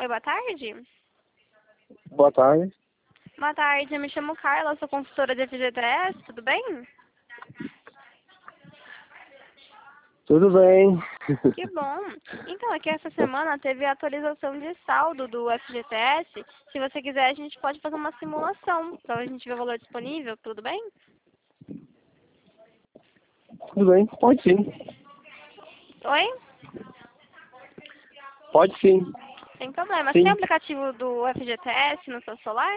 Oi, boa tarde. Boa tarde. Boa tarde, eu me chamo Carla, sou consultora de FGTS, tudo bem? Tudo bem? Que bom. Então, aqui essa semana teve a atualização de saldo do FGTS. Se você quiser, a gente pode fazer uma simulação para a gente ver o valor disponível, tudo bem? Tudo bem? Pode sim. Oi? Pode sim. Sem problema. Você tem Sim. aplicativo do FGTS no seu celular?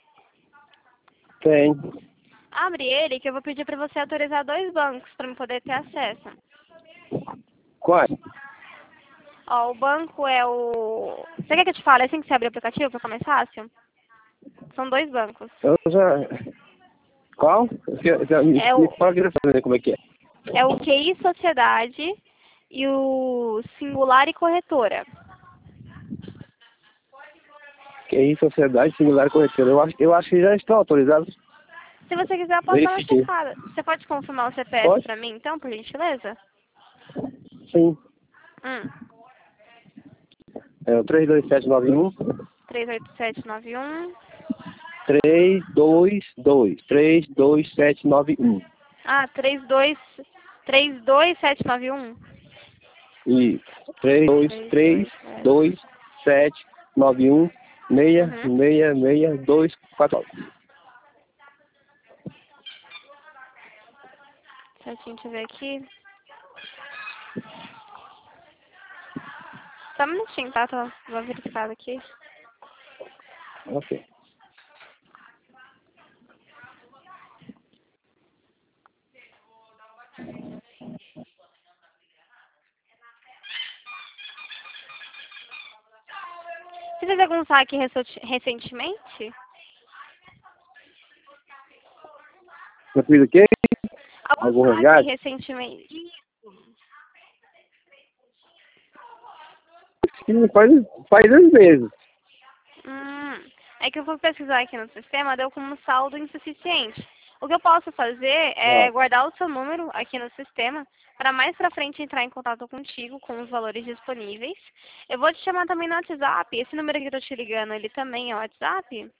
Tem. Abre ele que eu vou pedir para você autorizar 2 bancos para eu poder ter acesso. Qual? Ó, o banco é o... Você quer que eu te fale assim que você abre o aplicativo para ficar mais fácil? São 2 bancos. Eu já... Qual? É Me o, fala que fazer como é que é. é o QI Sociedade e o Singular e Corretora. QI Sociedade Singular Corretora. Eu acho que já estão autorizados. Se você quiser, eu posso dar uma Verifiquei. checada. Você pode confirmar o CPF Pode? para mim, então, por gentileza? Sim. Hum. É o 32791 38791. 322 32791. Ah, 32791. Isso. 3232791 Uhum. 6666249. Certinho, deixa eu ver aqui. Só um minutinho, tá? Vou verificar aqui. Ok. Você fez algum saque recentemente? Eu fiz o quê? Algum Algum saque resgate? recentemente? Sim, faz 2 meses. É que eu vou pesquisar aqui no sistema, deu como saldo insuficiente. O que eu posso fazer Ah, é guardar o seu número aqui no sistema para mais pra frente entrar em contato contigo com os valores disponíveis. Eu vou te chamar também no WhatsApp. Esse número aqui que eu tô te ligando, ele também é o WhatsApp?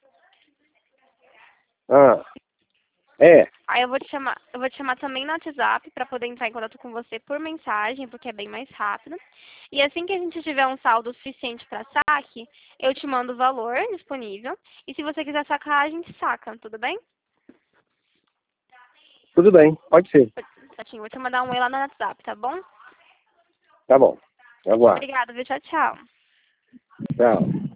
ah, é. Aí eu vou te chamar também no WhatsApp para poder entrar em contato com você por mensagem, porque é bem mais rápido. E assim que a gente tiver um saldo suficiente para saque, eu te mando o valor disponível. E se você quiser sacar, a gente saca, tudo bem? Tudo bem, pode ser. Certinho, vou te mandar um e lá no WhatsApp, tá bom? Tá bom. Aguardo. Obrigada, viu? Tchau, tchau. Tchau.